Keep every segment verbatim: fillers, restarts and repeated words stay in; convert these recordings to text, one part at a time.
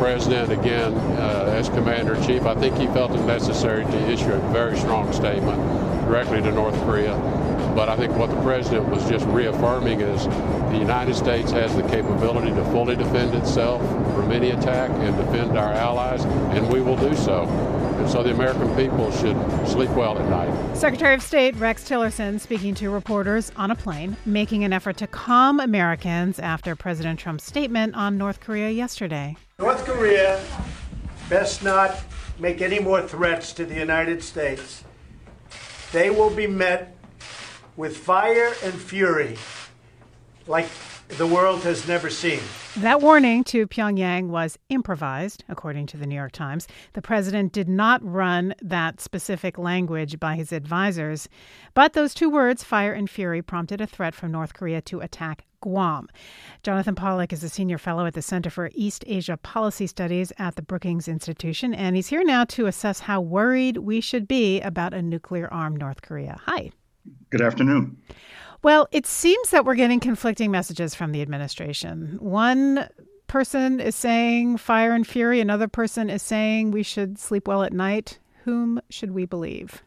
president, again, uh, as commander-in-chief, I think he felt it necessary to issue a very strong statement directly to North Korea. But I think what the president was just reaffirming is the United States has the capability to fully defend itself from any attack and defend our allies, and we will do so. And so the American people should sleep well at night. Secretary of State Rex Tillerson speaking to reporters on a plane, making an effort to calm Americans after President Trump's statement on North Korea yesterday. North Korea best not make any more threats to the United States. They will be met with fire and fury like the world has never seen. That warning to Pyongyang was improvised, according to the New York Times. The president did not run that specific language by his advisors. But those two words, fire and fury, prompted a threat from North Korea to attack Guam. Jonathan Pollack is a senior fellow at the Center for East Asia Policy Studies at the Brookings Institution, and he's here now to assess how worried we should be about a nuclear-armed North Korea. Hi. Good afternoon. Well, it seems that we're getting conflicting messages from the administration. One person is saying fire and fury. Another person is saying we should sleep well at night. Whom should we believe?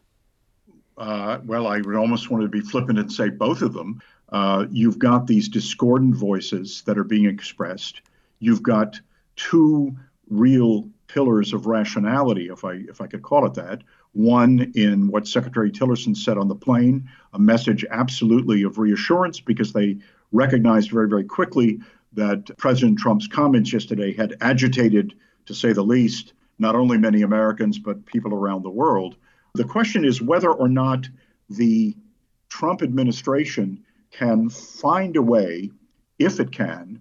Uh, well, I would almost want to be flippant and say both of them. Uh, you've got these discordant voices that are being expressed. You've got two real pillars of rationality, if I if I could call it that. One in what Secretary Tillerson said on the plane, a message absolutely of reassurance because they recognized very, very quickly that President Trump's comments yesterday had agitated, to say the least, not only many Americans, but people around the world. The question is whether or not the Trump administration can find a way, if it can,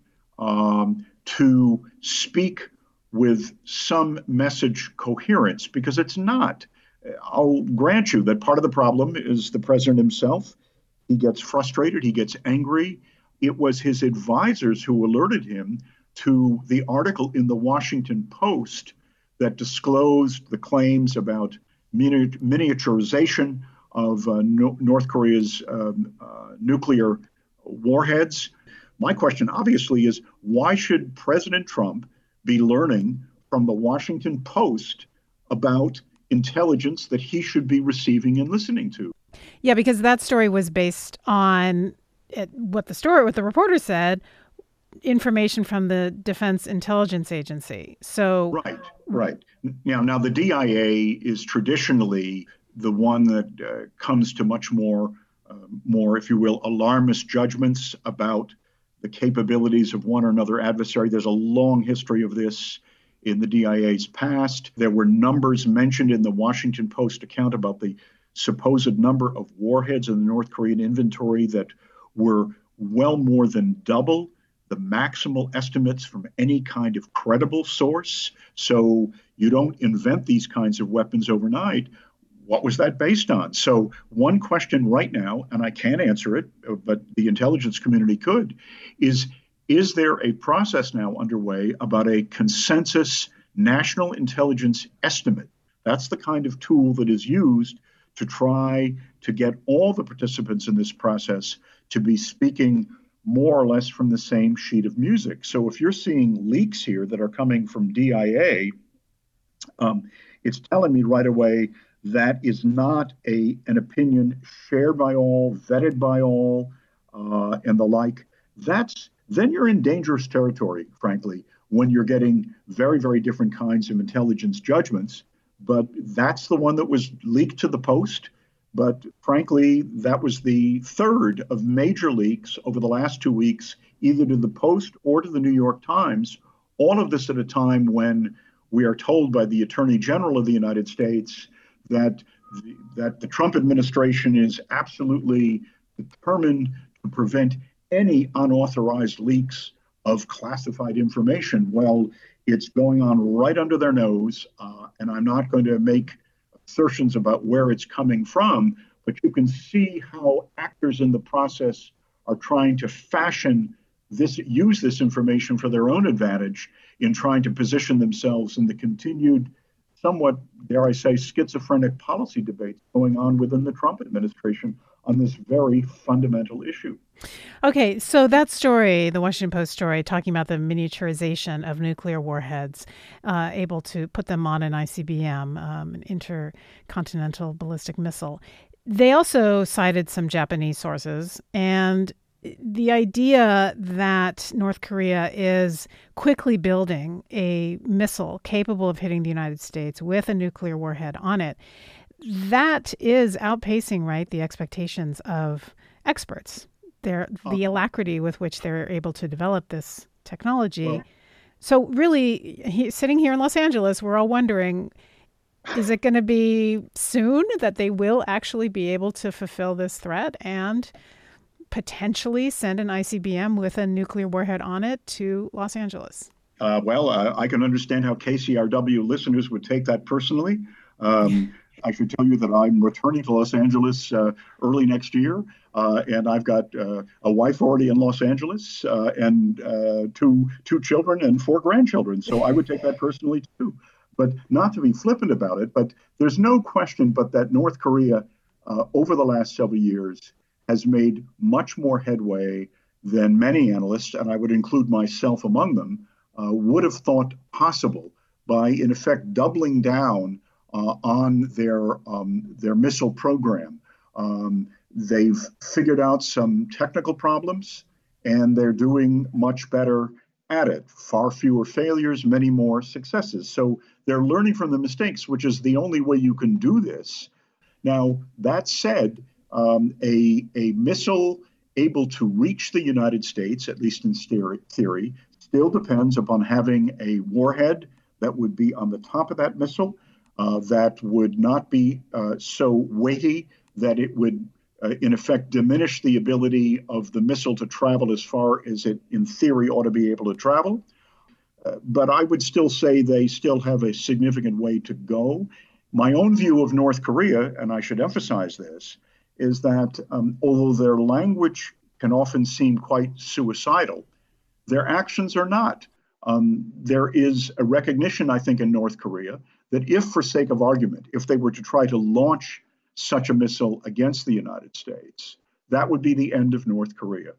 um, to speak with some message coherence, because it's not. I'll grant you that part of the problem is the president himself. He gets frustrated. He gets angry. It was his advisors who alerted him to the article in the Washington Post that disclosed the claims about mini- miniaturization of uh, no- North Korea's um, uh, nuclear warheads. My question, obviously, is why should President Trump be learning from the Washington Post about intelligence that he should be receiving and listening to? Yeah, because that story was based on it, what the story, what the reporter said, information from the Defense Intelligence Agency. So right, right. Now, now the D I A is traditionally the one that uh, comes to much more, uh, more, if you will, alarmist judgments about the capabilities of one or another adversary. There's a long history of this in the D I A's past. There were numbers mentioned in the Washington Post account about the supposed number of warheads in the North Korean inventory that were well more than double the maximal estimates from any kind of credible source. So you don't invent these kinds of weapons overnight. What was that based on? So one question right now, and I can't answer it, but the intelligence community could, is Is there a process now underway about a consensus national intelligence estimate? That's the kind of tool that is used to try to get all the participants in this process to be speaking more or less from the same sheet of music. So if you're seeing leaks here that are coming from D I A, um, it's telling me right away that is not a an opinion shared by all, vetted by all, uh, and the like. That's then you're in dangerous territory, frankly, when you're getting very, very different kinds of intelligence judgments. But that's the one that was leaked to the Post. But frankly, that was the third of major leaks over the last two weeks, either to the Post or to the New York Times. All of this at a time when we are told by the Attorney General of the United States that the, that the Trump administration is absolutely determined to prevent any unauthorized leaks of classified information. Well, it's going on right under their nose, uh, and I'm not going to make assertions about where it's coming from, but you can see how actors in the process are trying to fashion this, use this information for their own advantage in trying to position themselves in the continued, somewhat, dare I say, schizophrenic policy debates going on within the Trump administration on this very fundamental issue. Okay, so that story, the Washington Post story, talking about the miniaturization of nuclear warheads, uh, able to put them on an I C B M, um, an intercontinental ballistic missile. They also cited some Japanese sources, and the idea that North Korea is quickly building a missile capable of hitting the United States with a nuclear warhead on it, that is outpacing, right, the expectations of experts. Their, the alacrity with which they're able to develop this technology. Well, so really, he, sitting here in Los Angeles, we're all wondering, is it going to be soon that they will actually be able to fulfill this threat and potentially send an I C B M with a nuclear warhead on it to Los Angeles? Uh, well, uh, I can understand how K C R W listeners would take that personally. Um, I should tell you that I'm returning to Los Angeles uh, early next year, uh, and I've got uh, a wife already in Los Angeles uh, and uh, two two children and four grandchildren. So I would take that personally too. But not to be flippant about it, but there's no question but that North Korea uh, over the last several years has made much more headway than many analysts, and I would include myself among them, uh, would have thought possible by, in effect, doubling down Uh, on their um, their missile program. Um, they've figured out some technical problems, and they're doing much better at it. Far fewer failures, many more successes. So they're learning from the mistakes, which is the only way you can do this. Now, that said, um, a, a missile able to reach the United States, at least in theory, still depends upon having a warhead that would be on the top of that missile. Uh, that would not be uh, so weighty that it would, uh, in effect, diminish the ability of the missile to travel as far as it, in theory, ought to be able to travel. Uh, but I would still say they still have a significant way to go. My own view of North Korea, and I should emphasize this, is that um, although their language can often seem quite suicidal, their actions are not. Um, there is a recognition, I think, in North Korea that if, for sake of argument, if they were to try to launch such a missile against the United States, that would be the end of North Korea.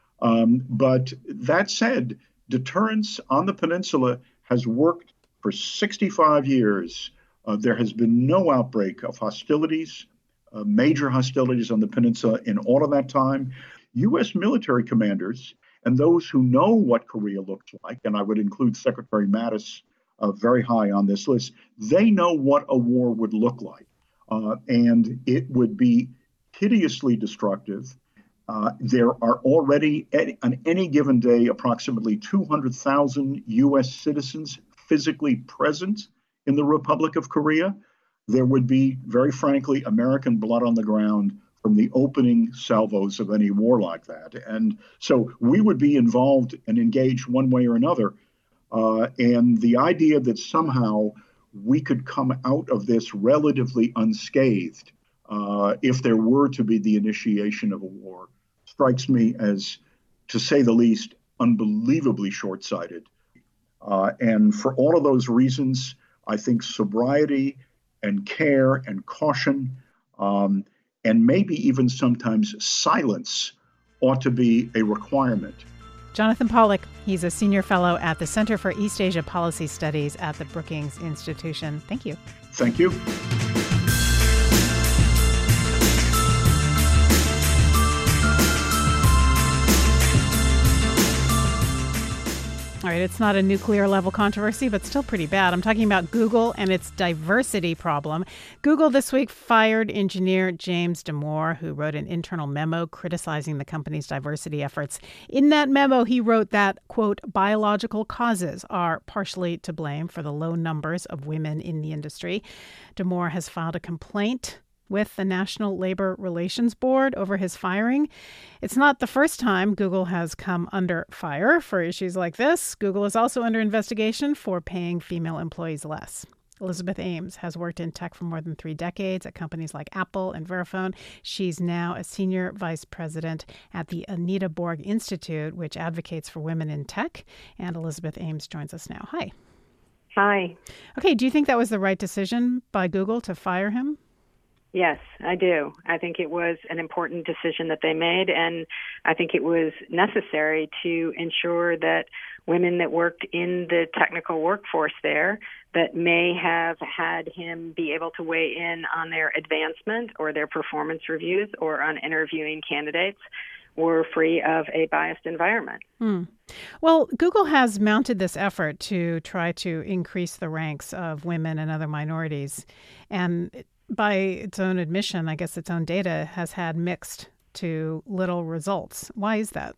Um, but that said, deterrence on the peninsula has worked for sixty-five years. Uh, there has been no outbreak of hostilities, uh, major hostilities on the peninsula in all of that time. U S military commanders and those who know what Korea looks like, and I would include Secretary Mattis uh, very high on this list, they know what a war would look like. Uh, and it would be hideously destructive. Uh, there are already, at, on any given day, approximately two hundred thousand U S citizens physically present in the Republic of Korea. There would be, very frankly, American blood on the ground from the opening salvos of any war like that. And so we would be involved and engaged one way or another. Uh, and the idea that somehow we could come out of this relatively unscathed uh, if there were to be the initiation of a war strikes me as, to say the least, unbelievably short-sighted. Uh, and for all of those reasons, I think sobriety and care and caution um, and maybe even sometimes silence ought to be a requirement. Jonathan Pollack, he's a senior fellow at the Center for East Asia Policy Studies at the Brookings Institution. Thank you. Thank you. All right, it's not a nuclear level controversy, but still pretty bad. I'm talking about Google and its diversity problem. Google this week fired engineer James Damore, who wrote an internal memo criticizing the company's diversity efforts. In that memo, he wrote that, quote, biological causes are partially to blame for the low numbers of women in the industry. Damore has filed a complaint with the National Labor Relations Board over his firing. It's not the first time Google has come under fire for issues like this. Google is also under investigation for paying female employees less. Elizabeth Ames has worked in tech for more than three decades at companies like Apple and Verifone. She's now a senior vice president at the Anita Borg Institute, which advocates for women in tech. And Elizabeth Ames joins us now. Hi. Hi. Okay, do you think that was the right decision by Google to fire him? Yes, I do. I think it was an important decision that they made, and I think it was necessary to ensure that women that worked in the technical workforce there that may have had him be able to weigh in on their advancement or their performance reviews or on interviewing candidates were free of a biased environment. Hmm. Well, Google has mounted this effort to try to increase the ranks of women and other minorities. And by its own admission, I guess its own data has had mixed to little results. Why is that?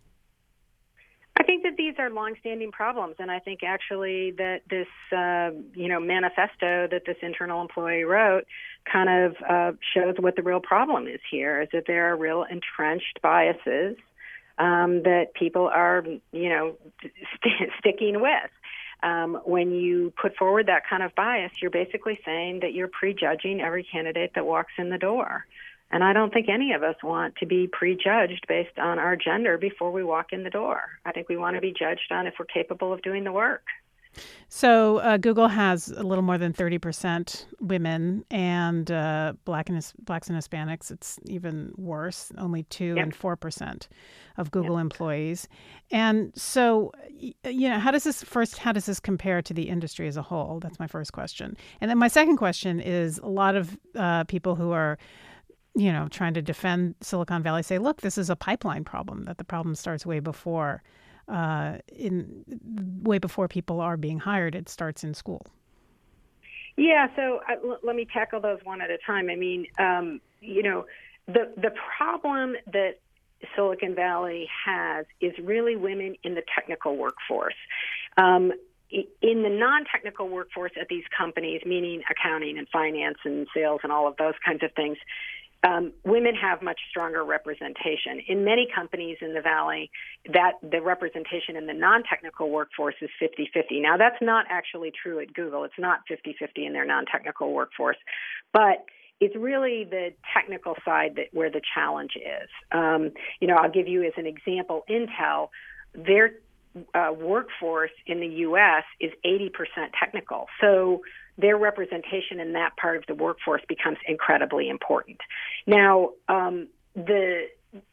I think that these are longstanding problems, and I think actually that this, uh, you know, manifesto that this internal employee wrote kind of uh, shows what the real problem is here, is that there are real entrenched biases um, that people are, you know, st- sticking with. Um, when you put forward that kind of bias, you're basically saying that you're prejudging every candidate that walks in the door. And I don't think any of us want to be prejudged based on our gender before we walk in the door. I think we want to be judged on if we're capable of doing the work. So uh, Google has a little more than thirty percent women, and uh, black and blacks and Hispanics, it's even worse, only two Yep. and four percent of Google Yep. employees. And so, you know, how does this first, how does this compare to the industry as a whole? That's my first question. And then my second question is, a lot of uh, people who are you know, trying to defend Silicon Valley say, look, this is a pipeline problem, that the problem starts way before, uh, in way before people are being hired. It starts in school. Yeah, so uh, l- let me tackle those one at a time. I mean, um, you know, the the problem that Silicon Valley has is really women in the technical workforce. Um, in the non-technical workforce at these companies, meaning accounting and finance and sales and all of those kinds of things, Um, women have much stronger representation. In many companies in the Valley, that the representation in the non-technical workforce is fifty-fifty. Now, that's not actually true at Google. It's not fifty-fifty in their non-technical workforce. But it's really the technical side that where the challenge is. Um, you know, I'll give you as an example, Intel, their uh, workforce in the U S is eighty percent technical. So their representation in that part of the workforce becomes incredibly important. Now, um, the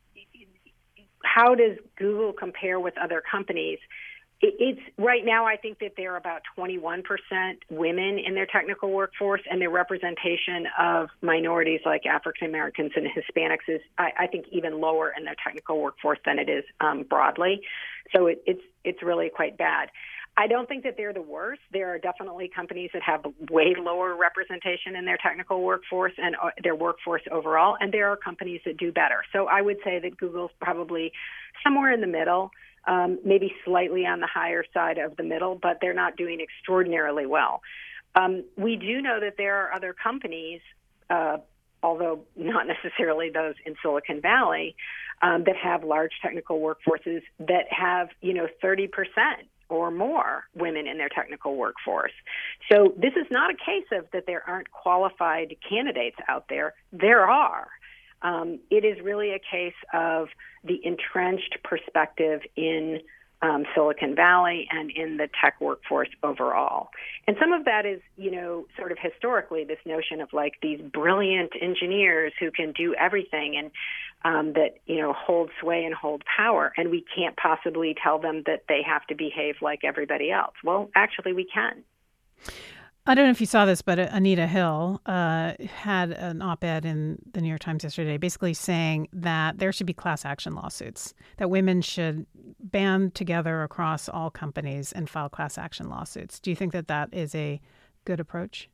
how does Google compare with other companies? It, it's right now, I think that they're about twenty-one percent women in their technical workforce, and their representation of minorities like African Americans and Hispanics is, I, I think, even lower in their technical workforce than it is um, broadly. So it, it's it's really quite bad. I don't think that they're the worst. There are definitely companies that have way lower representation in their technical workforce and uh, their workforce overall, and there are companies that do better. So I would say that Google's probably somewhere in the middle, um, maybe slightly on the higher side of the middle, but they're not doing extraordinarily well. Um, we do know that there are other companies, uh, although not necessarily those in Silicon Valley, um, that have large technical workforces that have, you know, thirty percent or more women in their technical workforce. So this is not a case of that there aren't qualified candidates out there. There are. Um, it is really a case of the entrenched perspective in um, Silicon Valley and in the tech workforce overall. And some of that is, you know, sort of historically this notion of like these brilliant engineers who can do everything and um, that, you know, hold sway and hold power. And we can't possibly tell them that they have to behave like everybody else. Well, actually, we can. I don't know if you saw this, but Anita Hill uh, had an op-ed in the New York Times yesterday basically saying that there should be class action lawsuits, that women should band together across all companies and file class action lawsuits. Do you think that that is a good approach?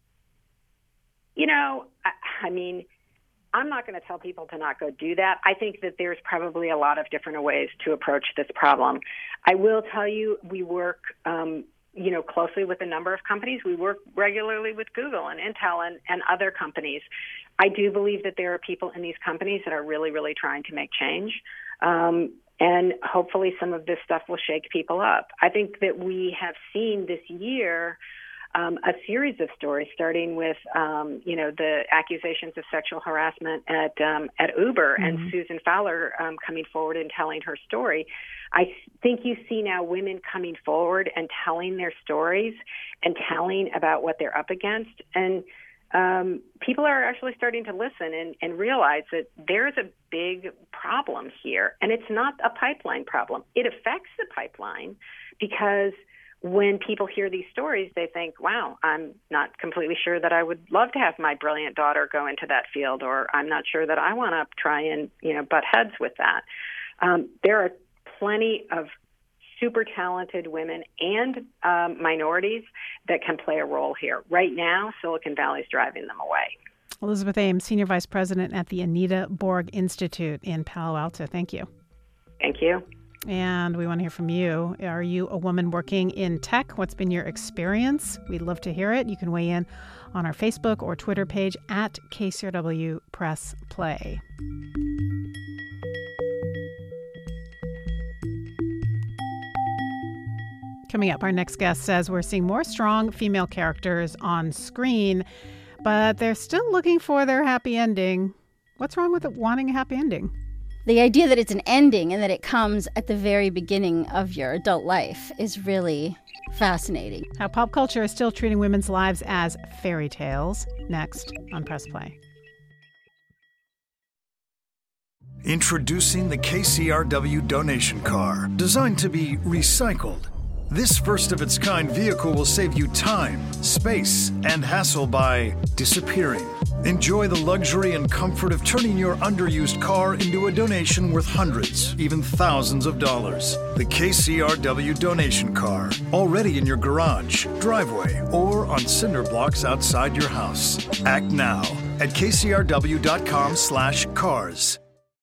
You know, I, I mean, I'm not going to tell people to not go do that. I think that there's probably a lot of different ways to approach this problem. I will tell you, we work um, you know, closely with a number of companies. We work regularly with Google and Intel and, and other companies. I do believe that there are people in these companies that are really, really trying to make change. Um, and hopefully some of this stuff will shake people up. I think that we have seen this year um, a series of stories, starting with, um, you know, the accusations of sexual harassment at um, at Uber, mm-hmm. and Susan Fowler um, coming forward and telling her story. I think you see now women coming forward and telling their stories and telling about what they're up against. And um, people are actually starting to listen and, and realize that there's a big problem here. And it's not a pipeline problem. It affects the pipeline because when people hear these stories, they think, wow, I'm not completely sure that I would love to have my brilliant daughter go into that field, or I'm not sure that I want to try and, you know, butt heads with that. Um, there are plenty of super talented women and um, minorities that can play a role here. Right now, Silicon Valley is driving them away. Elizabeth Ames, Senior Vice President at the Anita Borg Institute in Palo Alto. Thank you. Thank you. And we want to hear from you. Are you a woman working in tech? What's been your experience? We'd love to hear it. You can weigh in on our Facebook or Twitter page at K C R W Press Play. Coming up, our next guest says we're seeing more strong female characters on screen, but they're still looking for their happy ending. What's wrong with it wanting a happy ending? The idea that it's an ending and that it comes at the very beginning of your adult life is really fascinating. How pop culture is still treating women's lives as fairy tales. Next on Press Play. Introducing the K C R W donation car, designed to be recycled. This first-of-its-kind vehicle will save you time, space, and hassle by disappearing. Enjoy the luxury and comfort of turning your underused car into a donation worth hundreds, even thousands of dollars. The K C R W donation car, already in your garage, driveway, or on cinder blocks outside your house. Act now at kcrw.com slash cars.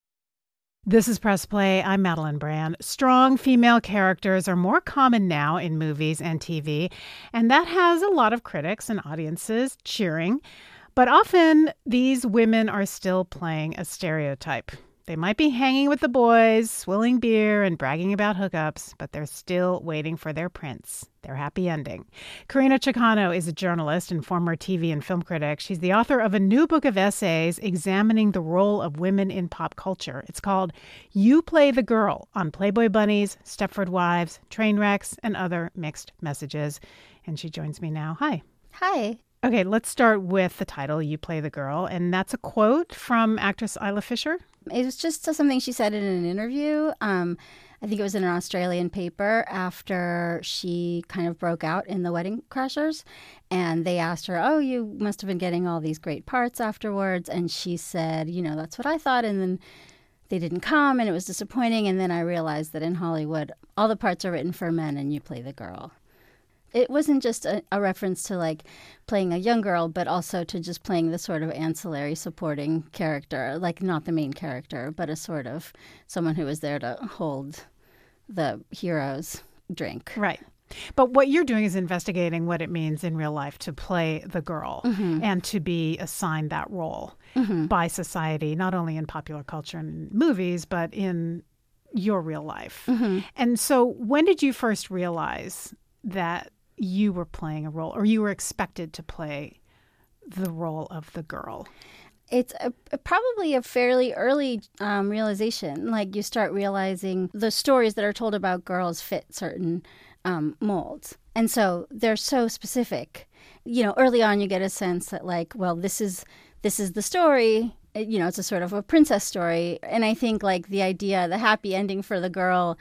This is Press Play. I'm Madeline Brand. Strong female characters are more common now in movies and T V, and that has a lot of critics and audiences cheering. But often, these women are still playing a stereotype. They might be hanging with the boys, swilling beer, and bragging about hookups, but they're still waiting for their prince, their happy ending. Karina Chicano is a journalist and former T V and film critic. She's the author of a new book of essays examining the role of women in pop culture. It's called You Play the Girl, on Playboy Bunnies, Stepford Wives, train wrecks, and other mixed messages. And she joins me now. Hi. Hi. Okay, let's start with the title, You Play the Girl. And that's a quote from actress Isla Fisher. It was just something she said in an interview. Um, I think it was in an Australian paper after she kind of broke out in The Wedding Crashers. And they asked her, oh, you must have been getting all these great parts afterwards. And she said, you know, that's what I thought. And then they didn't come and it was disappointing. And then I realized that in Hollywood, all the parts are written for men and you play the girl. It wasn't just a, a reference to like playing a young girl, but also to just playing the sort of ancillary supporting character, like not the main character, but a sort of someone who was there to hold the hero's drink. Right. But what you're doing is investigating what it means in real life to play the girl mm-hmm. and to be assigned that role mm-hmm. by society, not only in popular culture and movies, but in your real life. Mm-hmm. And so when did you first realize that you were playing a role, or you were expected to play the role of the girl? It's a, a, probably a fairly early um, realization. Like you start realizing the stories that are told about girls fit certain um, molds. And so they're so specific. You know, early on you get a sense that like, well, this is this is the story. You know, it's a sort of a princess story. And I think like the idea, the happy ending for the girl,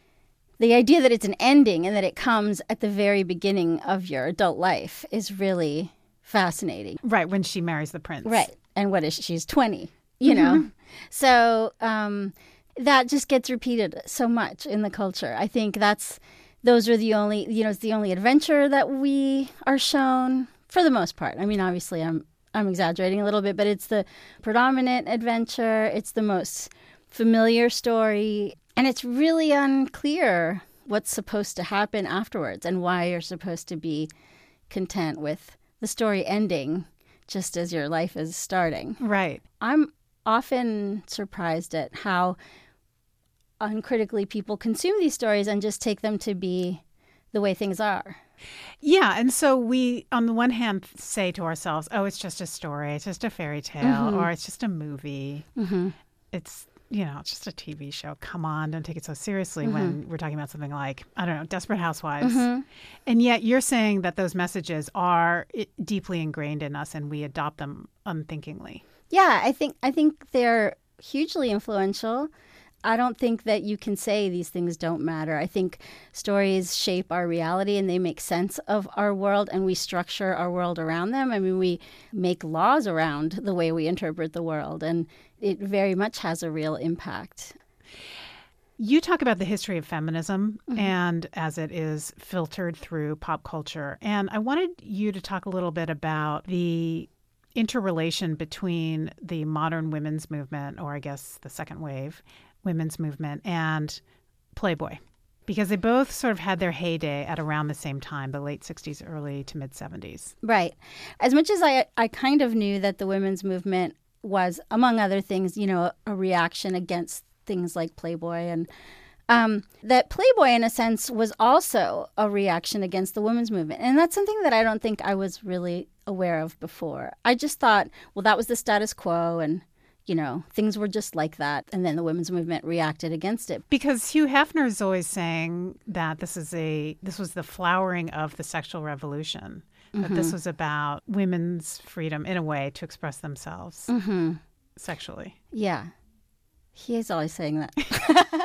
the idea that it's an ending and that it comes at the very beginning of your adult life is really fascinating. Right, when she marries the prince. Right. And what is she? She's twenty, you mm-hmm. know? So um, that just gets repeated so much in the culture. I think that's, those are the only, you know, it's the only adventure that we are shown for the most part. I mean, obviously I'm, I'm exaggerating a little bit, but it's the predominant adventure. It's the most familiar story. And it's really unclear what's supposed to happen afterwards and why you're supposed to be content with the story ending just as your life is starting. Right. I'm often surprised at how uncritically people consume these stories and just take them to be the way things are. Yeah. And so we, on the one hand, say to ourselves, oh, it's just a story. It's just a fairy tale mm-hmm. or it's just a movie. Mm-hmm. It's you know, it's just a T V show. Come on, don't take it so seriously Mm-hmm. when we're talking about something like, I don't know, Desperate Housewives. Mm-hmm. And yet you're saying that those messages are i- deeply ingrained in us and we adopt them unthinkingly. Yeah, I think I think they're hugely influential. I don't think that you can say these things don't matter. I think stories shape our reality and they make sense of our world and we structure our world around them. I mean, we make laws around the way we interpret the world, and it very much has a real impact. You talk about the history of feminism and as it is filtered through pop culture. And I wanted you to talk a little bit about the interrelation between the modern women's movement, or I guess the second wave women's movement, and Playboy, because they both sort of had their heyday at around the same time, the late sixties, early to mid seventies. Right. As much as I, I kind of knew that the women's movement was, among other things, you know, a reaction against things like Playboy, and um, that Playboy, in a sense, was also a reaction against the women's movement. And that's something that I don't think I was really aware of before. I just thought, well, that was the status quo, and you know, things were just like that. And then the women's movement reacted against it. Because Hugh Hefner is always saying that this is a this was the flowering of the sexual revolution. That Mm-hmm. this was about women's freedom, in a way, to express themselves Mm-hmm. sexually. Yeah. He is always saying that.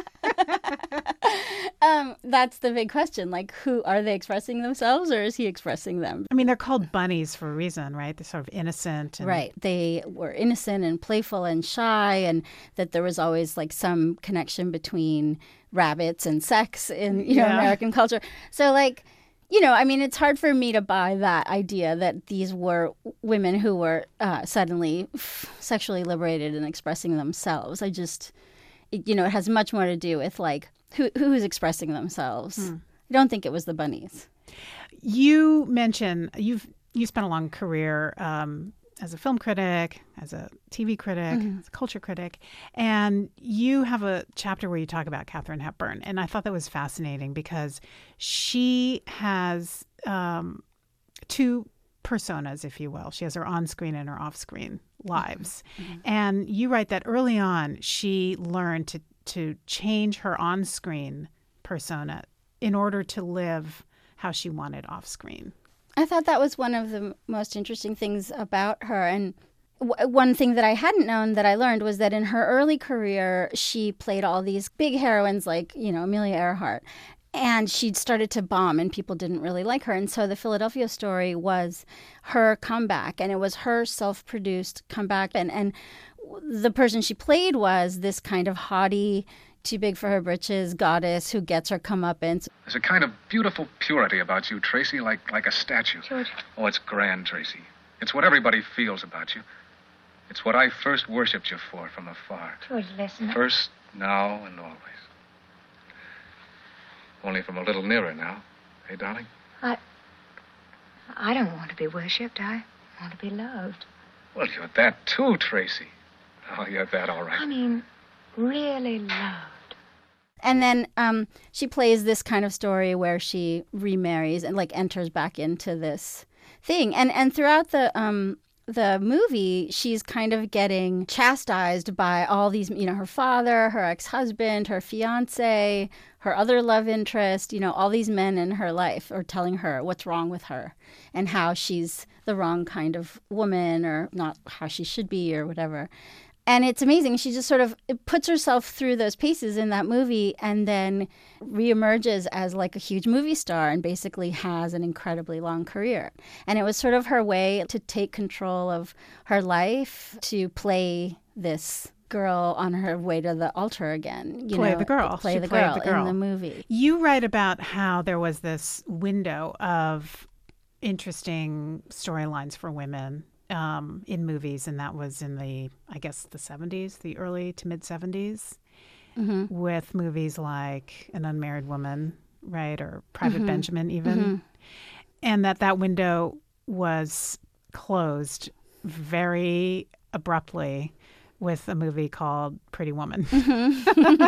um, that's the big question. Like, who are they expressing themselves, or is he expressing them? I mean, they're called bunnies for a reason, right? They're sort of innocent. And Right. They were innocent and playful and shy, and that there was always like some connection between rabbits and sex in, you know, Yeah. American culture. So like, you know, I mean, it's hard for me to buy that idea that these were women who were uh, suddenly sexually liberated and expressing themselves. I just, it, you know, it has much more to do with like who who's expressing themselves. Hmm. I don't think it was the bunnies. You mention you've you spent a long career um, as a film critic, as a T V critic, Mm-hmm. as a culture critic, and you have a chapter where you talk about Katharine Hepburn, and I thought that was fascinating because she has um, two personas, if you will. She has her on-screen and her off-screen lives, Mm-hmm. and you write that early on she learned to to change her on-screen persona in order to live how she wanted off-screen. I thought that was one of the most interesting things about her. And w- one thing that I hadn't known that I learned was that in her early career, she played all these big heroines like, you know, Amelia Earhart. And she'd started to bomb and people didn't really like her. And so the Philadelphia Story was her comeback, and it was her self-produced comeback. And, and the person she played was this kind of haughty, too big for her britches goddess who gets her comeuppance. There's a kind of beautiful purity about you, Tracy, like like a statue. George. Oh, it's grand, Tracy. It's what everybody feels about you. It's what I first worshipped you for from afar. George, listen. First, now, and always. Only from a little nearer now. Hey, darling? I... I don't want to be worshipped. I want to be loved. Well, you're that too, Tracy. Oh, you're that all right. I mean, really loved. And then um, she plays this kind of story where she remarries and like enters back into this thing. And and throughout the um, the movie, she's kind of getting chastised by all these, you know, her father, her ex-husband, her fiance, her other love interest, you know, all these men in her life are telling her what's wrong with her and how she's the wrong kind of woman or not how she should be or whatever. And it's amazing. She just sort of puts herself through those paces in that movie and then reemerges as like a huge movie star and basically has an incredibly long career. And it was sort of her way to take control of her life, to play this girl on her way to the altar again. You Play know, the girl. Play She the played girl, the girl. in the movie. You write about how there was this window of interesting storylines for women um, in movies, and that was in the, I guess, the seventies, the early to mid seventies, Mm-hmm. with movies like An Unmarried Woman, right, or Private Mm-hmm. Benjamin even, Mm-hmm. and that that window was closed very abruptly with a movie called Pretty Woman.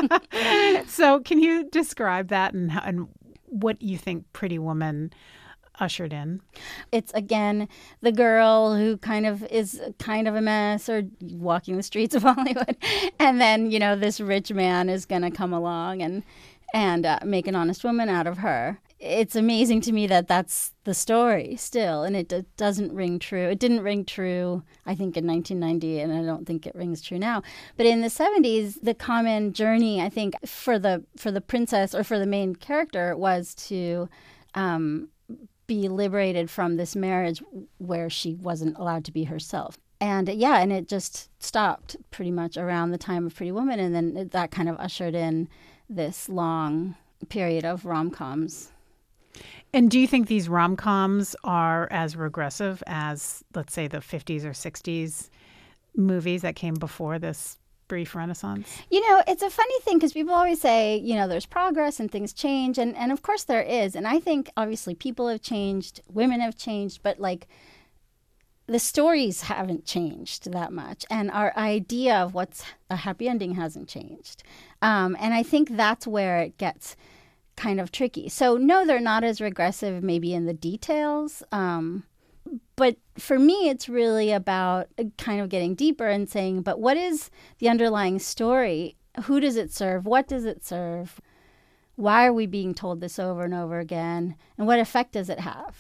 Mm-hmm. So can you describe that and, how, and what you think Pretty Woman ushered in. It's, again, the girl who kind of is kind of a mess or walking the streets of Hollywood. And then, you know, this rich man is going to come along and, and uh, make an honest woman out of her. It's amazing to me that that's the story still, and it d- doesn't ring true. It didn't ring true, I think, in nineteen ninety, and I don't think it rings true now. But in the seventies, the common journey, I think, for the for the princess or for the main character was to um, be liberated from this marriage where she wasn't allowed to be herself. And yeah, and it just stopped pretty much around the time of Pretty Woman, and then that kind of ushered in this long period of rom-coms. And do you think these rom-coms are as regressive as, let's say, the fifties or sixties movies that came before this brief renaissance? You know, it's a funny thing because people always say, you know, there's progress and things change. And, and of course there is. And I think, obviously, people have changed, women have changed, but, like, the stories haven't changed that much. And our idea of what's a happy ending hasn't changed. Um, and I think that's where it gets kind of tricky. So no, they're not as regressive maybe in the details. Um, but for me, it's really about kind of getting deeper and saying, but what is the underlying story? Who does it serve? What does it serve? Why are we being told this over and over again? And what effect does it have?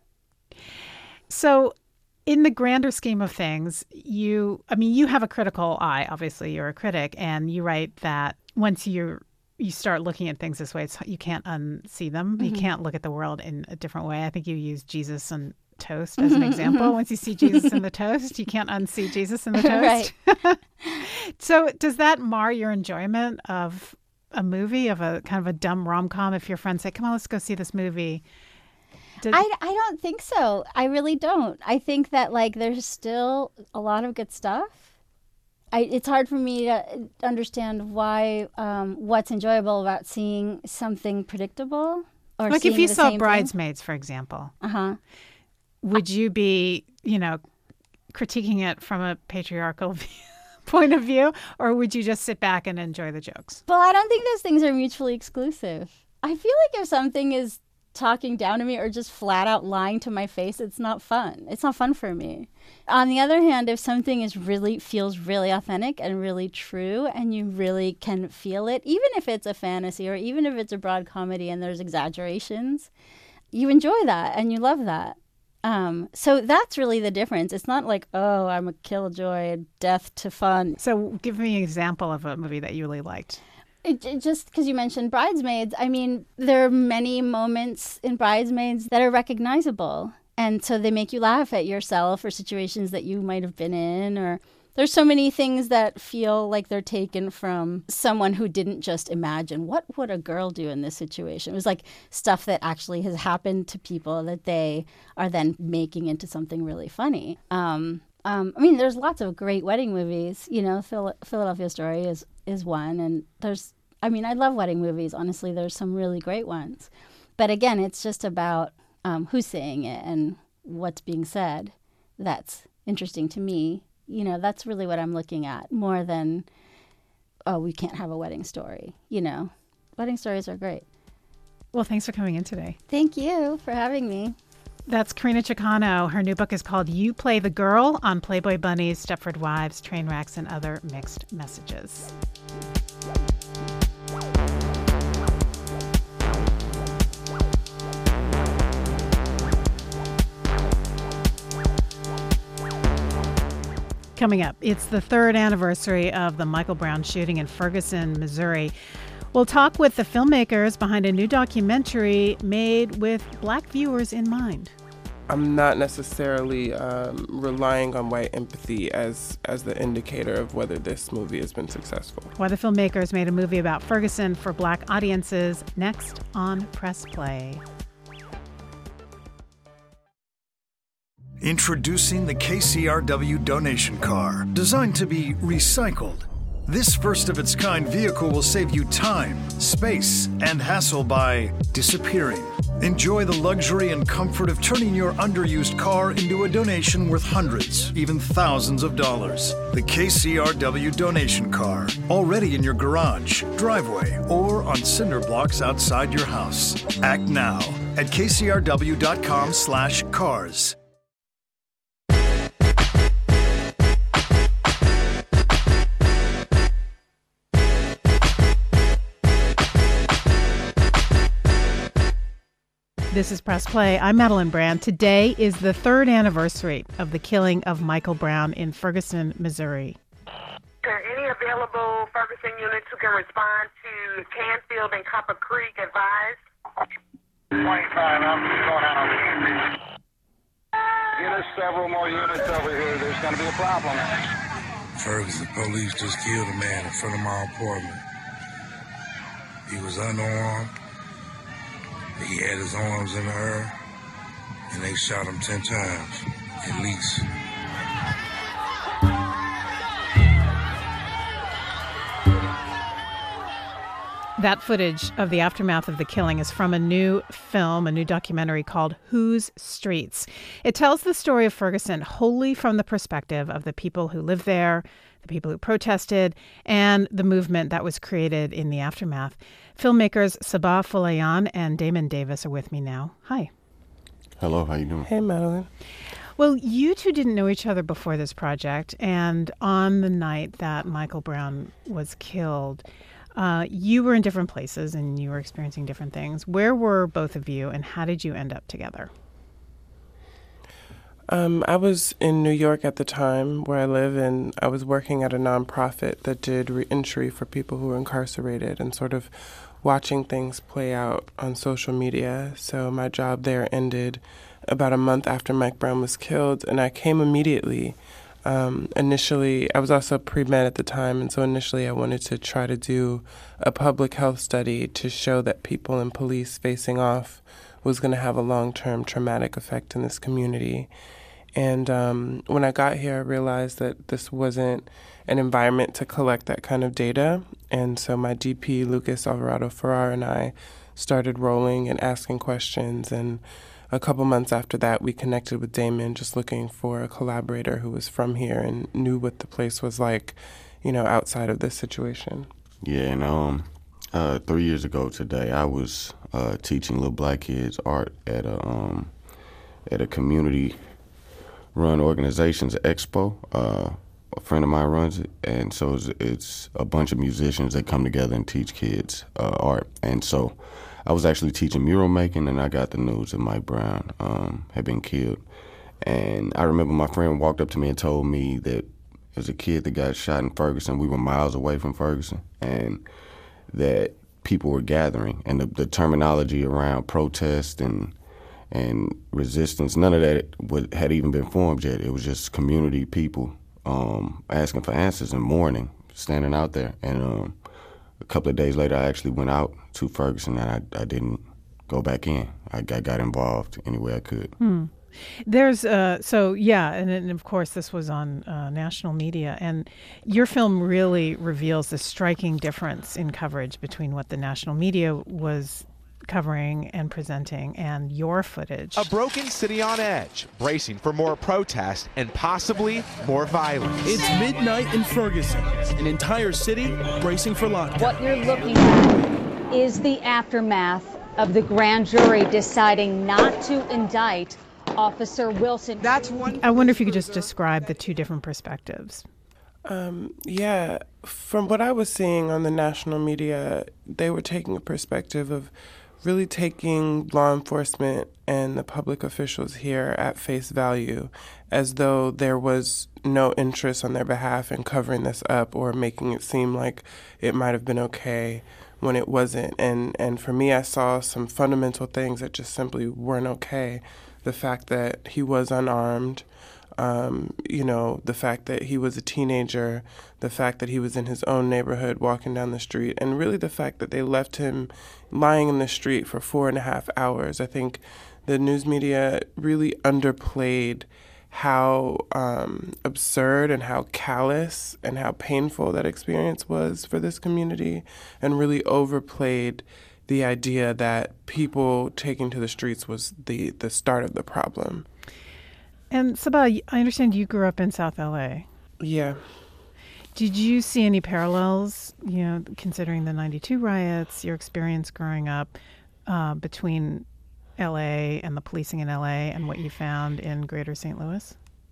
So in the grander scheme of things, you, I mean, you have a critical eye. Obviously, you're a critic, and you write that once you're you start looking at things this way, it's, you can't unsee them. Mm-hmm. You can't look at the world in a different way. I think you use Jesus and toast as an example. Once you see Jesus in the toast, you can't unsee Jesus in the toast. Right. So does that mar your enjoyment of a movie, of a kind of a dumb rom-com, if your friends say, come on, let's go see this movie? Did... I, I don't think so. I really don't. I think that, like, there's still a lot of good stuff. I, it's hard for me to understand why, um, what's enjoyable about seeing something predictable. Or like if you saw Bridesmaids, thing. for example, uh-huh. would you be, you know, critiquing it from a patriarchal point of view, or would you just sit back and enjoy the jokes? Well, I don't think those things are mutually exclusive. I feel like if something is talking down to me or just flat out lying to my face, it's not fun. It's not fun for me. On the other hand, if something is really feels really authentic and really true and you really can feel it, even if it's a fantasy or even if it's a broad comedy and there's exaggerations, you enjoy that and you love that. Um, so that's really the difference. It's not like, oh, I'm a killjoy, death to fun. So give me an example of a movie that you really liked. It, it just because you mentioned Bridesmaids, I mean, there are many moments in Bridesmaids that are recognizable. And so they make you laugh at yourself or situations that you might have been in. Or there's so many things that feel like they're taken from someone who didn't just imagine, what would a girl do in this situation? It was like stuff that actually has happened to people that they are then making into something really funny. Um, um, I mean, there's lots of great wedding movies. You know, Phil- Philadelphia Story is, is one. And there's I mean, I love wedding movies. Honestly, there's some really great ones. But again, it's just about um, who's saying it and what's being said. That's interesting to me. You know, that's really what I'm looking at more than, oh, we can't have a wedding story. You know, wedding stories are great. Well, thanks for coming in today. Thank you for having me. That's Karina Chicano. Her new book is called You Play the Girl on Playboy Bunnies, Stepford Wives, Trainwrecks, and Other Mixed Messages. Coming up, it's the third anniversary of the Michael Brown shooting in Ferguson, Missouri. We'll talk with the filmmakers behind a new documentary made with Black viewers in mind. I'm not necessarily um, relying on white empathy as, as the indicator of whether this movie has been successful. Why the filmmakers made a movie about Ferguson for Black audiences, next on Press Play. Introducing the K C R W donation car, designed to be recycled. This first-of-its-kind vehicle will save you time, space, and hassle by disappearing. Enjoy the luxury and comfort of turning your underused car into a donation worth hundreds, even thousands of dollars. The K C R W donation car, already in your garage, driveway, or on cinder blocks outside your house. Act now. at k c r w dot com slash cars. This is Press Play. I'm Madeline Brand. Today is the third anniversary of the killing of Michael Brown in Ferguson, Missouri. Are any available Ferguson units who can respond to Canfield and Copper Creek advised? twenty-five, I'm going out on the Canfield. Get us several more units over here. There's going to be a problem. Ferguson police just killed a man in front of my apartment. He was unarmed. He had his arms in the air, and they shot him ten times, at least. That footage of the aftermath of the killing is from a new film, a new documentary called Whose Streets. It tells the story of Ferguson wholly from the perspective of the people who lived there, the people who protested, and the movement that was created in the aftermath. Filmmakers Sabah Folayan and Damon Davis are with me now. Hi. Hello, how you doing? Hey, Madeline. Well, you two didn't know each other before this project, and on the night that Michael Brown was killed, uh, you were in different places and you were experiencing different things. Where were both of you, and how did you end up together? Um, I was in New York at the time where I live, and I was working at a nonprofit that did reentry for people who were incarcerated and sort of watching things play out on social media. So my job there ended about a month after Mike Brown was killed, and I came immediately. Um, initially, I was also pre-med at the time, and so initially I wanted to try to do a public health study to show that people in police facing off was going to have a long-term traumatic effect in this community. And um, when I got here, I realized that this wasn't an environment to collect that kind of data. And so my D P, Lucas Alvarado Ferrar, and I started rolling and asking questions. And a couple months after that, we connected with Damon, just looking for a collaborator who was from here and knew what the place was like, you know, outside of this situation. Yeah, and um, uh, three years ago today, I was uh, teaching little black kids art at a um, at a community-run organization's expo. Uh, a friend of mine runs it, and so it's, it's a bunch of musicians that come together and teach kids uh, art. And so I was actually teaching mural making, and I got the news that Mike Brown um, had been killed. And I remember my friend walked up to me and told me that as a kid that got shot in Ferguson, we were miles away from Ferguson, and that people were gathering. And the, the terminology around protest and and resistance, none of that would, had even been formed yet. It was just community people um, asking for answers and mourning, standing out there. And um, a couple of days later, I actually went out to Ferguson, and I, I didn't go back in. I, I got involved any way I could. Hmm. There's, uh, so yeah, and, and of course this was on uh, national media, and your film really reveals the striking difference in coverage between what the national media was covering and presenting and your footage. A broken city on edge, bracing for more protest and possibly more violence. It's midnight in Ferguson, an entire city bracing for lockdown. What you're looking at is the aftermath of the grand jury deciding not to indict Officer Wilson. That's one. I wonder if you could just describe the two different perspectives. Um, yeah, from what I was seeing on the national media, they were taking a perspective of really taking law enforcement and the public officials here at face value, as though there was no interest on their behalf in covering this up or making it seem like it might have been okay when it wasn't. And, and for me, I saw some fundamental things that just simply weren't okay. The fact that he was unarmed, um, you know, the fact that he was a teenager, the fact that he was in his own neighborhood walking down the street, and really the fact that they left him lying in the street for four and a half hours. I think the news media really underplayed how um, absurd and how callous and how painful that experience was for this community, and really overplayed the idea that people taking to the streets was the, the start of the problem. And Sabah, I understand you grew up in South L A. Yeah. Did you see any parallels, you know, considering the ninety-two riots, your experience growing up, uh, between L A and the policing in L A and what you found in Greater Saint Louis?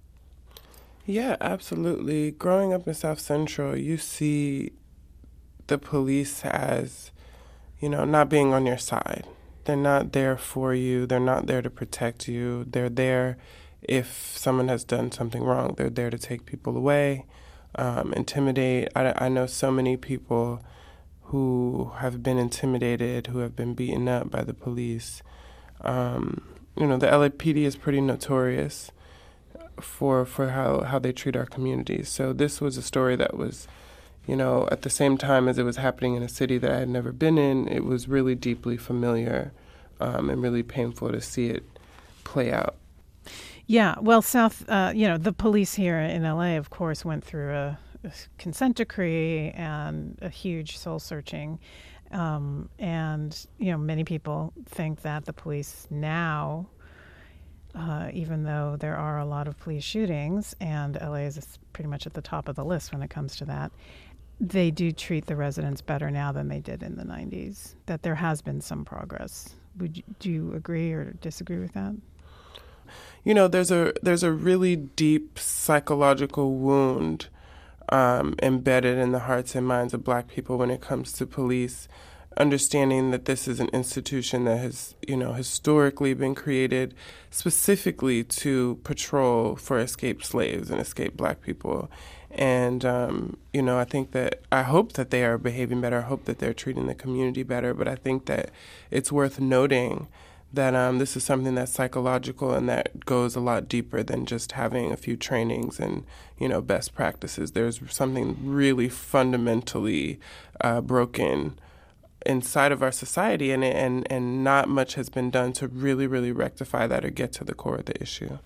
Yeah, absolutely. Growing up in South Central, you see the police as, you know, not being on your side. They're not there for you. They're not there to protect you. They're there if someone has done something wrong. They're there to take people away, um, intimidate. I, I know so many people who have been intimidated, who have been beaten up by the police. Um, you know, the L A P D is pretty notorious for for how, how they treat our communities. So this was a story that was, you know, at the same time as it was happening in a city that I had never been in, it was really deeply familiar um, and really painful to see it play out. Yeah, well, South, uh, you know, the police here in L A, of course, went through a, a consent decree and a huge soul searching. Um, and, you know, many people think that the police now, uh, even though there are a lot of police shootings, and L A is pretty much at the top of the list when it comes to that, they do treat the residents better now than they did in the nineties, that there has been some progress. Would you, do you agree or disagree with that? You know, there's a there's a really deep psychological wound um, embedded in the hearts and minds of Black people when it comes to police, understanding that this is an institution that has, you know, historically been created specifically to patrol for escaped slaves and escaped Black people. And, um, you know, I think that I hope that they are behaving better. I hope that they're treating the community better. But I think that it's worth noting that um, this is something that's psychological and that goes a lot deeper than just having a few trainings and, you know, best practices. There's something really fundamentally uh, broken inside of our society, and, and, and not much has been done to really, really rectify that or get to the core of the issue.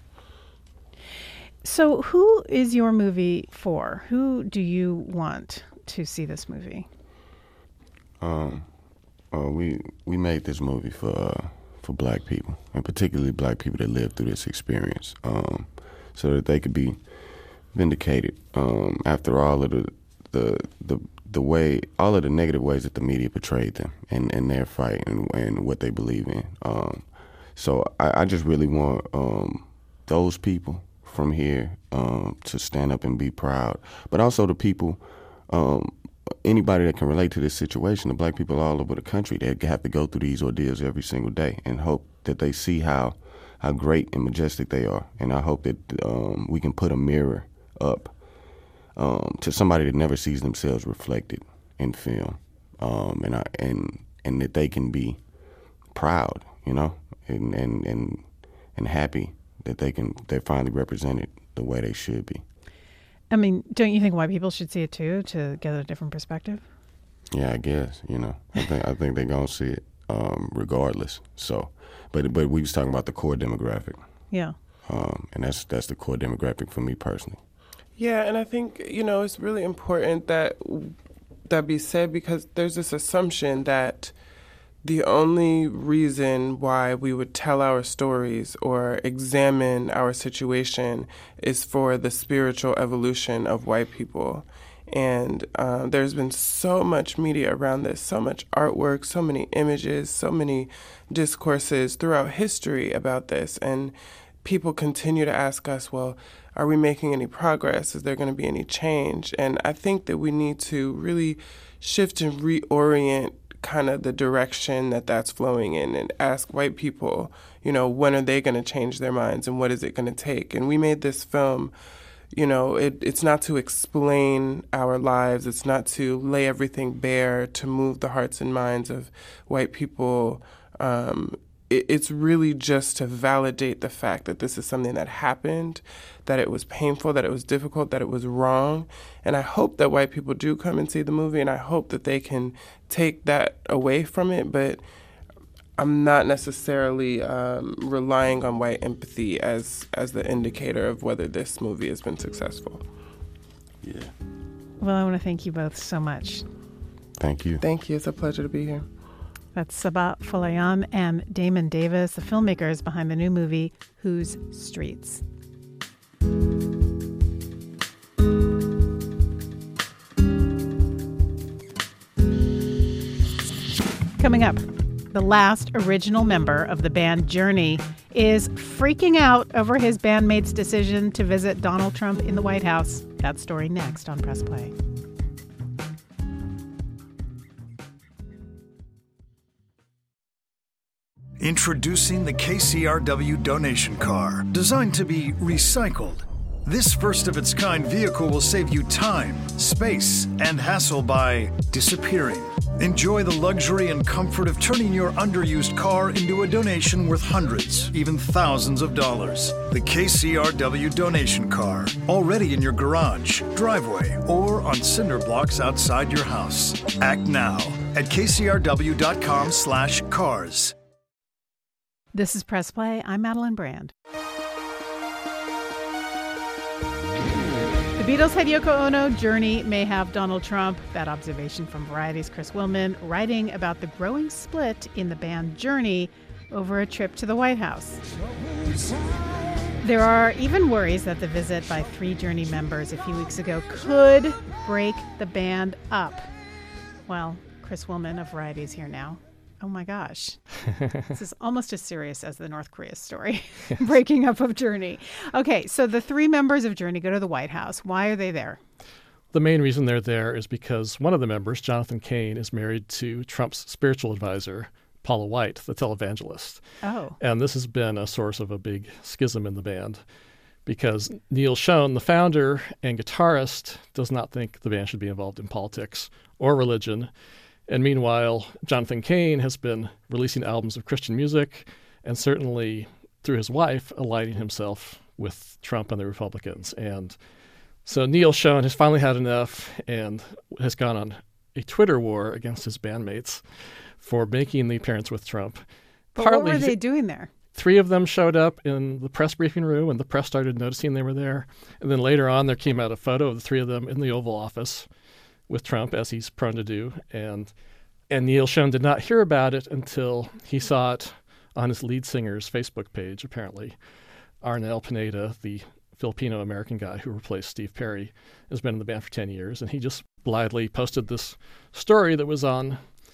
So who is your movie for? Who do you want to see this movie? Um, uh, we we made this movie for uh, for Black people, and particularly Black people that lived through this experience, um, so that they could be vindicated um, after all of the the the the way all of the negative ways that the media portrayed them and, and their fight and, and what they believe in. Um, so I, I just really want um, those people from here um, to stand up and be proud, but also the people, um, anybody that can relate to this situation, the Black people all over the country that have to go through these ordeals every single day, and hope that they see how how great and majestic they are. And I hope that um, we can put a mirror up um, to somebody that never sees themselves reflected in film, um, and I, and and that they can be proud, you know, and and and, and happy that they can they're finally represented the way they should be. I mean, don't you think white people should see it too to get a different perspective? Yeah, I guess, you know, I think I think they're gonna see it um, regardless. So, but but we was talking about the core demographic. Yeah. Um, and that's that's the core demographic for me personally. Yeah, and I think, you know, it's really important that that be said, because there's this assumption that the only reason why we would tell our stories or examine our situation is for the spiritual evolution of white people. And uh, there's been so much media around this, so much artwork, so many images, so many discourses throughout history about this. And people continue to ask us, well, are we making any progress? Is there going to be any change? And I think that we need to really shift and reorient kind of the direction that that's flowing in, and ask white people, you know, when are they going to change their minds and what is it going to take? And we made this film, you know, it, it's not to explain our lives. It's not to lay everything bare to move the hearts and minds of white people. Um, it, it's really just to validate the fact that this is something that happened, that it was painful, that it was difficult, that it was wrong. And I hope that white people do come and see the movie, and I hope that they can take that away from it. But I'm not necessarily um, relying on white empathy as as the indicator of whether this movie has been successful. Yeah. Well, I want to thank you both so much. Thank you. Thank you. It's a pleasure to be here. That's Sabaa Folayan and Damon Davis, the filmmakers behind the new movie, Whose Streets? Coming up, the last original member of the band Journey, is freaking out over his bandmate's decision to visit Donald Trump in the White House. That story next on Press Play. Introducing the K C R W donation car, designed to be recycled. This first-of-its-kind vehicle will save you time, space, and hassle by disappearing. Enjoy the luxury and comfort of turning your underused car into a donation worth hundreds, even thousands of dollars. The K C R W donation car, already in your garage, driveway, or on cinder blocks outside your house. Act now at k c r w dot com slash cars. This is Press Play. I'm Madeline Brand. The Beatles had Yoko Ono. Journey may have Donald Trump. That observation from Variety's Chris Willman, writing about the growing split in the band Journey over a trip to the White House. There are even worries that the visit by three Journey members a few weeks ago could break the band up. Well, Chris Willman of Variety is here now. Oh my gosh. This is almost as serious as the North Korea story. Yes. Breaking up of Journey. Okay, so the three members of Journey go to the White House. Why are they there? The main reason they're there is because one of the members, Jonathan Cain, is married to Trump's spiritual advisor, Paula White, the televangelist. Oh. And this has been a source of a big schism in the band because Neil Schon, the founder and guitarist, does not think the band should be involved in politics or religion. And meanwhile, Jonathan Cain has been releasing albums of Christian music and certainly, through his wife, aligning himself with Trump and the Republicans. And so Neil Schon has finally had enough and has gone on a Twitter war against his bandmates for making the appearance with Trump. But Partly, what were they doing there? Three of them showed up in the press briefing room, and the press started noticing they were there. And then later on, there came out a photo of the three of them in the Oval Office with Trump, as he's prone to do. And and Neil Schon did not hear about it until he saw it on his lead singer's Facebook page, apparently. Arnel Pineda, the Filipino-American guy who replaced Steve Perry, has been in the band for ten years. And he just blithely posted this story that was on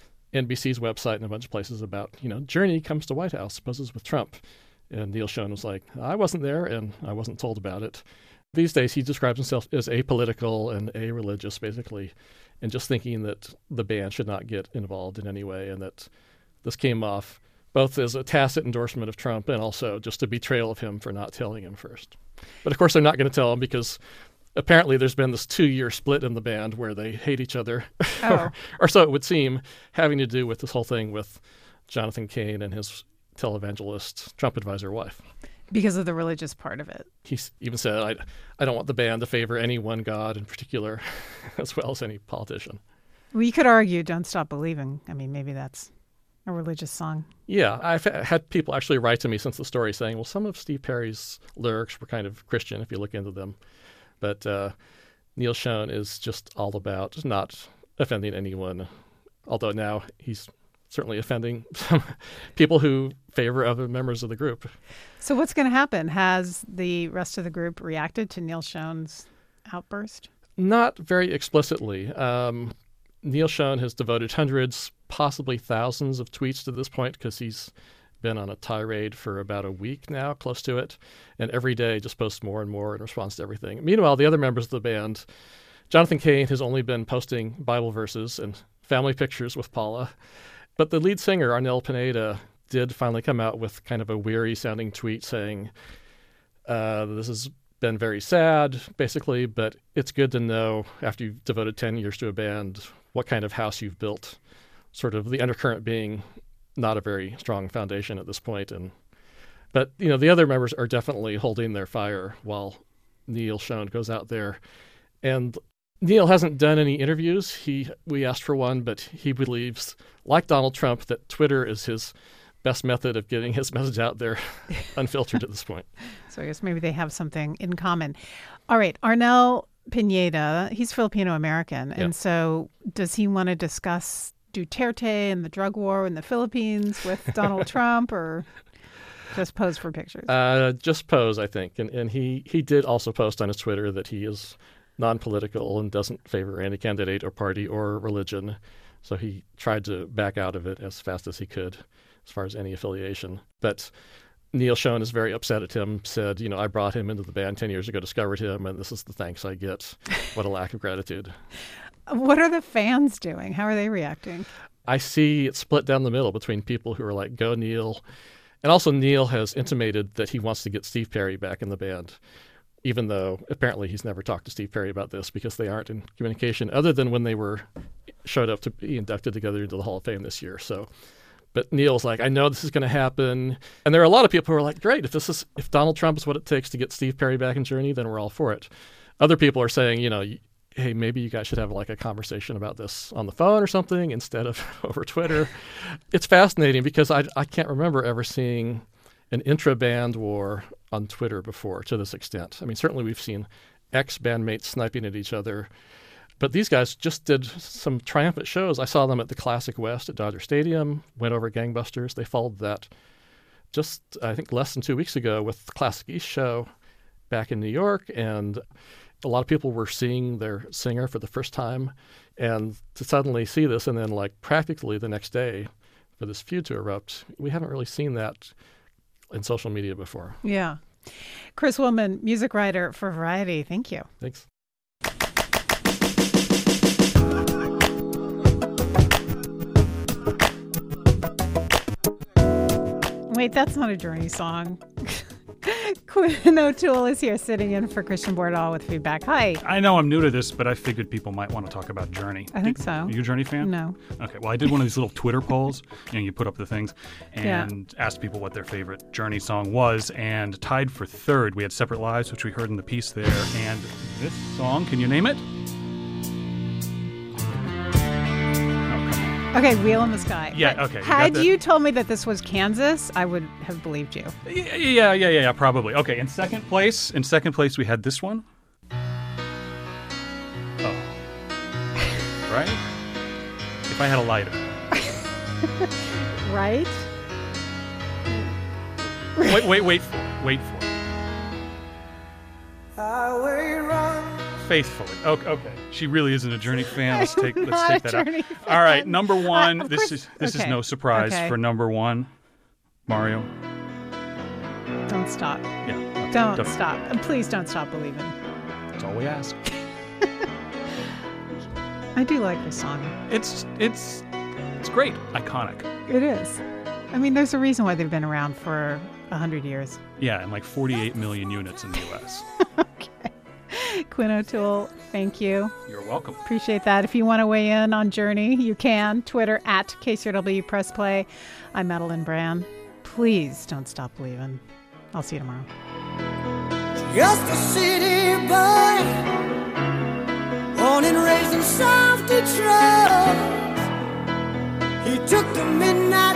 N B C's website and a bunch of places about, you know, Journey comes to White House, poses with Trump. And Neil Schon was like, I wasn't there and I wasn't told about it. These days, he describes himself as apolitical and a-religious, basically, and just thinking that the band should not get involved in any way, and that this came off both as a tacit endorsement of Trump and also just a betrayal of him for not telling him first. But of course, they're not going to tell him because apparently there's been this two-year split in the band where they hate each other, oh. or, or so it would seem, having to do with this whole thing with Jonathan Cain and his televangelist Trump advisor wife. Because of the religious part of it. He even said, I, I don't want the band to favor any one God in particular, as well as any politician. Well, you could argue Don't Stop Believing. I mean, maybe that's a religious song. Yeah, I've had people actually write to me since the story saying, well, some of Steve Perry's lyrics were kind of Christian if you look into them. But uh, Neil Schon is just all about not offending anyone, although now he's certainly offending some people who favor other members of the group. So what's going to happen? Has the rest of the group reacted to Neil Schon's outburst? Not very explicitly. Um, Neil Schon has devoted hundreds, possibly thousands of tweets to this point because he's been on a tirade for about a week now, close to it, and every day just posts more and more in response to everything. Meanwhile, the other members of the band, Jonathan Cain has only been posting Bible verses and family pictures with Paula. But the lead singer, Arnel Pineda, did finally come out with kind of a weary-sounding tweet saying, uh, this has been very sad, basically, but it's good to know, after you've devoted ten years to a band, what kind of house you've built, sort of the undercurrent being not a very strong foundation at this point. And But, you know, the other members are definitely holding their fire while Neil Schon goes out there. And Neil hasn't done any interviews. He we asked for one, but he believes, like Donald Trump, that Twitter is his best method of getting his message out there unfiltered at this point. So I guess maybe they have something in common. All right, Arnel Pineda, he's Filipino-American. Yeah. And so does he want to discuss Duterte and the drug war in the Philippines with Donald Trump, or just pose for pictures? Uh, just pose, I think. And, and he, he did also post on his Twitter that he is non-political and doesn't favor any candidate or party or religion. So he tried to back out of it as fast as he could as far as any affiliation. But Neal Schon is very upset at him, said, you know, I brought him into the band ten years ago, discovered him, and this is the thanks I get. What a lack of gratitude. What are the fans doing? How are they reacting? I see it split down the middle between people who are like, go Neal. And also Neal has intimated that he wants to get Steve Perry back in the band, even though apparently he's never talked to Steve Perry about this because they aren't in communication other than when they were showed up to be inducted together into the Hall of Fame this year. So, but Neal's like, I know this is going to happen. And there are a lot of people who are like, great, if this is, if Donald Trump is what it takes to get Steve Perry back in Journey, then we're all for it. Other people are saying, you know, hey, maybe you guys should have like a conversation about this on the phone or something instead of over Twitter. It's fascinating because I, I can't remember ever seeing an intra-band war on Twitter before to this extent. I mean, certainly we've seen ex-bandmates sniping at each other, but these guys just did some triumphant shows. I saw them at the Classic West at Dodger Stadium, went over gangbusters. They followed that just, I think, less than two weeks ago with the Classic East show back in New York, and a lot of people were seeing their singer for the first time, and to suddenly see this and then like practically the next day for this feud to erupt, we haven't really seen that in social media before. Yeah. Chris Willman, music writer for Variety. Thank you. Thanks. Wait, that's not a Journey song. Quinn O'Toole is here sitting in for Christian Bordahl with feedback. Hi. I know I'm new to this, but I figured people might want to talk about Journey. I think so. Are you a Journey fan? No. Okay, well, I did one of these little Twitter polls. You know, you put up the things and Yeah. asked people what their favorite Journey song was, and tied for third, we had Separate Lives, which we heard in the piece there, and this song, can you name it? Okay, Wheel in the Sky. Yeah, But okay, you got Had that. you told me that this was Kansas, I would have believed you. Yeah, yeah, yeah, yeah, yeah, probably. Okay, in second place, in second place, we had this one. Oh. Right? If I had a lighter. Right? Wait, wait, wait for it. Wait for it. Faithfully. Okay, okay. She really isn't a Journey fan. Let's take let's Not take a that out. Journey All right, fan. number one. Uh, of this course- is this okay. is no surprise Okay. for number one. Mario. Don't stop. Yeah. Don't Don't- stop. And please don't stop believing. That's all we ask. I do like this song. It's it's it's great. Iconic. It is. I mean, there's a reason why they've been around for a hundred years. Yeah, and like forty-eight million units in the U S. Quinn O'Toole, thank you. You're welcome. Appreciate that. If you want to weigh in on Journey, you can. Twitter at K C R W Press Play. I'm Madeline Brand. Please don't stop believing. I'll see you tomorrow. Just a city boy, born and raised in South Detroit. He took the midnight